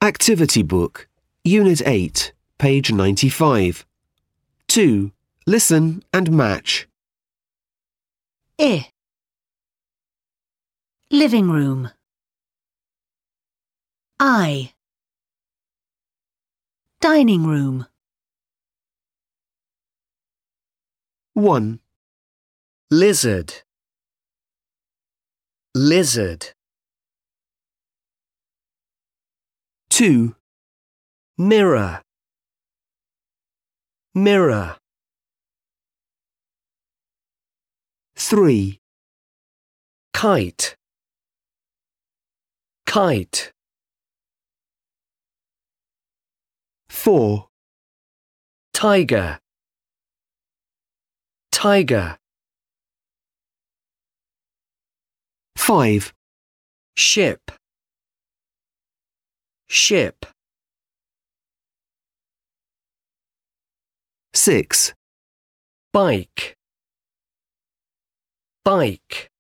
Activity Book, Unit 8, page 95. 2. Listen and match. I. Living room. I. Dining room. 1, Lizard. Lizard. 2, Mirror. Mirror. 3, Kite. Kite. 4, Tiger. Tiger. 5, Ship. Ship. 6, Bike. Bike.